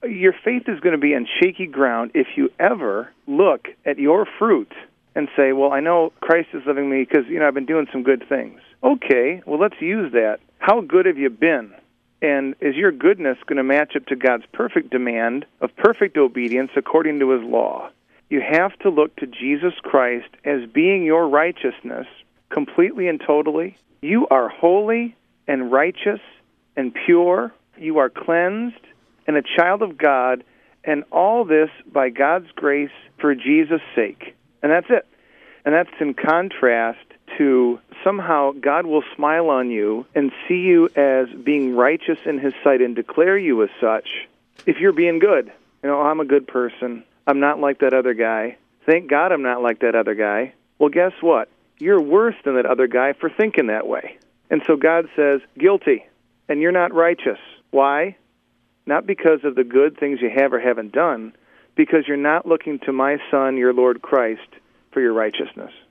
your faith is going to be on shaky ground if you ever look at your fruit and say, well, I know Christ is living me because, I've been doing some good things. Okay, well, let's use that. How good have you been? And is your goodness going to match up to God's perfect demand of perfect obedience according to His law? You have to look to Jesus Christ as being your righteousness completely and totally. You are holy and righteous and pure. You are cleansed and a child of God, and all this by God's grace for Jesus' sake. And that's it. And that's in contrast to somehow God will smile on you and see you as being righteous in His sight and declare you as such if you're being good. I'm a good person. I'm not like that other guy. Thank God I'm not like that other guy. Well, guess what? You're worse than that other guy for thinking that way. And so God says, guilty, and you're not righteous. Why? Not because of the good things you have or haven't done, because you're not looking to my Son, your Lord Christ, for your righteousness.